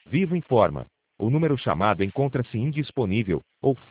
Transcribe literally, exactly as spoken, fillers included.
Vivo informa. O número chamado encontra-se indisponível, ou